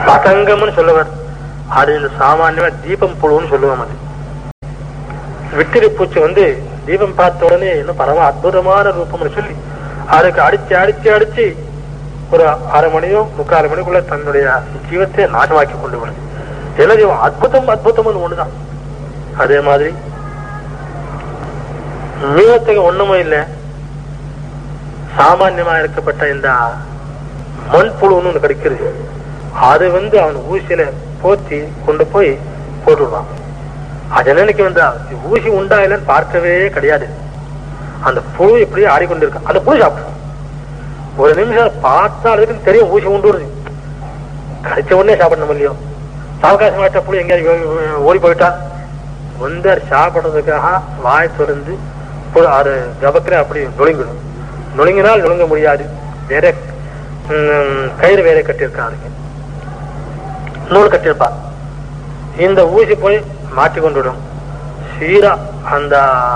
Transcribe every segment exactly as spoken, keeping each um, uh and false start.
பதங்கம்னு சொல்லுவார். அது இந்த சாமானியமா தீபம் புழுன்னு சொல்லுவோம். அது விட்டிரி பூச்சி வந்து தீபம் பார்த்த உடனே இன்னும் பரவ அற்புதமான ரூபம்னு சொல்லி அதுக்கு அடிச்சு அடிச்சு அடிச்சு ஒரு அரை மணியோ முக்கால் மணிக்குள்ள தன்னுடைய ஜீவத்தை நாசமாக்கி கொண்டு வருது. என்ன ஜீவம் அற்புதம் அற்புதம்னு ஒண்ணுதான். அதே மாதிரி மிருகத்துக்கு ஒண்ணுமே இல்லை. சாமான்யமா இருக்கப்பட்ட இந்த மண்புழுன்னு ஒண்ணு கிடைக்கிறது. அது வந்து அவன் ஊசியில போத்தி கொண்டு போய் போட்டுடுவான். அது என்னைக்கு வந்தா ஊசி உண்டா இல்லைன்னு பார்க்கவே கிடையாது. அந்த புழு இப்படியே ஆடிக்கொண்டிருக்க அந்த புழு சாப்பிடும். ஒரு நிமிஷம் பார்த்தா அதுக்கு தெரியும் ஊசி உண்டு வருது. கடிச்ச உடனே சாப்பிடணும் இல்லையோ. சாவகாசமாட்ட புழு எங்கேயாவது ஓடி போயிட்டா வந்து அது சாப்பிடுறதுக்காக வாய் திறந்து அது கபக்கிற அப்படி நொழுங்கிடும். நொழுங்கினால் நொழுங்க முடியாது. வேற கயிறு வேற கட்டியிருக்காருங்க, நூல் கட்டியிருப்பா. இந்த ஊசி போய் மாட்டிக்கொண்டுடும். சீரா அந்த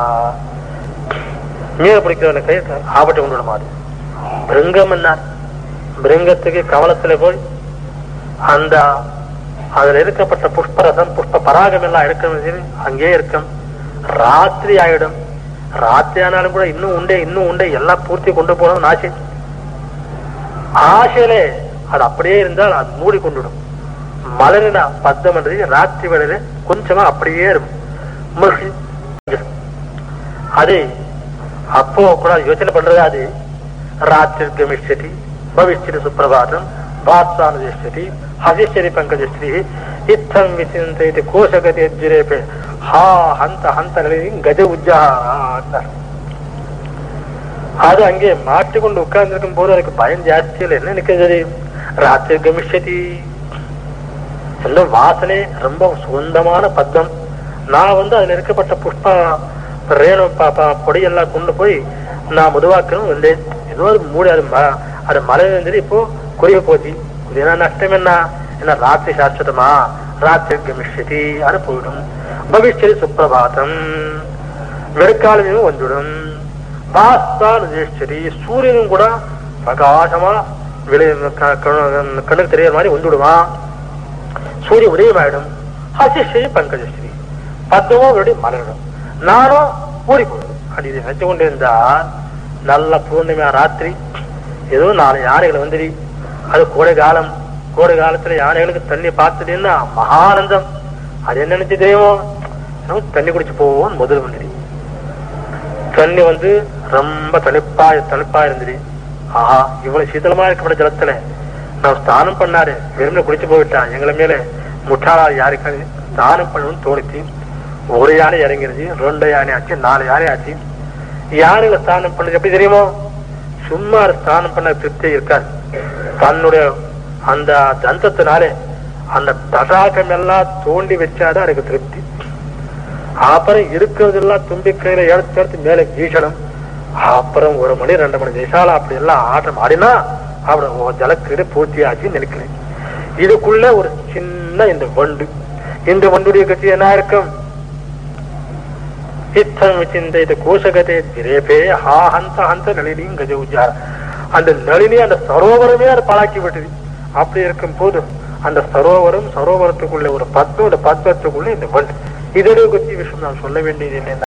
மீனை பிடிக்கிற கயிறு ஆபத்தை கொண்டு விடும். அது பிருங்கம் என்ன, பிருங்கத்துக்கு கவலத்துல போய் அந்த அதுல இருக்கப்பட்ட புஷ்பரசம் புஷ்ப பராகம் எல்லாம் எடுக்கணும். அங்கே இருக்கும். ராத்திரி ஆயிடும். ராத்திரி ஆனாலும் கூட இன்னும் உண்டே இன்னும் உண்டே எல்லாம் பூர்த்தி கொண்டு போகணும் ஆசை. ஆசையிலே அது அப்படியே இருந்தால் அது மூடி கொண்டுடும். மலரின பத்தம் என்றது ராத்திரி வேளையில கொஞ்சமா அப்படியே இருக்கும். அது அப்போ கூட யோசனை பண்றது. அது ராத்திரி கமிஷ்யதி பவிஷ்யதி சுப்பிரபாதம் பாஸ்தானதி ஹசிஷ்யதி பங்கஜஸ்ரீ இத்தம் விசிந்தி கோஷகதி ஜிரேபே ஹா ஹந்த ஹந்த கஜ உஜ்ஜா. அது அங்கே மாட்டிக்கொண்டு உட்கார்ந்து இருக்கும் போது அதுக்கு பயம் ஜாஸ்தியில் என்ன நினைக்கிறது. ராத்திரி கமிஷ்யதி எல்லாம் வாசனை ரொம்ப சுகந்தமான பத்தம். நான் வந்து அதுல இருக்கப்பட்ட புஷ்ப ரேணு பாப்பா பொடியெல்லாம் கொண்டு போய் நான் முதுவாக்கணும் வந்தேன். ஏதோ ஒரு மூடி அது அது மழை வந்து இப்போ குறைய போச்சு. ஏன்னா நஷ்டம் என்ன என்ன ராத்திரி சாஸ்வதமா ராத்திரி கமிஷ்யதி அது போயிடும். பவிஷ்யதி சுப்பிரபாதம் வெறுக்காலமும் வந்துடும். பாஸ்தான் ஜேஷ்டதி சூரியனும் கூட பிரகாசமா வெளி கண்ணுக்கு தெரியற மாதிரி வந்துடுவான். சூரிய உதயமாயிடும். ஹசிஷ்யதி பங்கஜஸ்ரீ பத்தமோ வெளியே மலரிடும். நானும் ஓடி போயிடும். அது இதை நினைச்சு கொண்டு இருந்தா நல்ல பூர்ணிமா ராத்திரி ஏதோ நாலு யானைகள் வந்துடி. அது கோடை காலம். கோடை காலத்துல யானைகளுக்கு தண்ணி பார்த்ததுன்னா மகானந்தம். அது என்ன நினைச்சு தெரியுமோ தண்ணி குடிச்சு போவோம். முதல் வந்துடி தண்ணி வந்து ரொம்ப தனிப்பா தனிப்பா இருந்துடி. ஆஹா இவ்வளவு சீதளமா இருக்கப்பட்ட ஜலத்துல நான் ஸ்நானம் பண்ணாரு வெறும் குடிச்சு போயிட்டான். எங்களை மேல முட்டாளா யாருக்காது ஸ்நானம் பண்ணணும்னு தோணிச்சு. ஒரு யானை இறங்கிருச்சு, ரெண்டு யானை ஆச்சு, நாலு யானை ஆச்சு. யானைகளை ஸ்நானம் பண்ணது எப்படி தெரியுமோ சும்மா ஸ்நானம் பண்ண திருப்தி இருக்காது. தன்னுடைய அந்த தந்தத்தினாலே அந்த தடாகம் எல்லாம் தோண்டி வச்சாதான் எனக்கு திருப்தி. அப்புறம் இருக்கிறதெல்லாம் தும்பிக்கையில எடுத்து எடுத்து மேல வீசணும். அப்புறம் ஒரு மணி ரெண்டு மணி தேசால அப்படி எல்லாம் ஆட்டம் ஆடினா அப்படி ஜலக்கீடு பூர்த்தி ஆச்சுன்னு நினைக்கிறேன். இதுக்குள்ள ஒரு சின்ன இந்த வண்டு. இந்த வண்டுடைய கட்சி என்ன இருக்கும். இத்தம் விசிந்த கோஷகதே திரேபே ஹா ஹந்த ஹந்த நளினியும் கஜ உஜ்ஜார. அந்த நளினி அந்த சரோவரமே அதை பழக்கி விட்டது. அப்படி இருக்கும் போது அந்த சரோவரம் சரோவரத்துக்குள்ள ஒரு பத்ம பத்மத்துக்குள்ள இந்த வண்டு. இதோட கட்சி விஷயம் நான் சொல்ல வேண்டியது என்ன.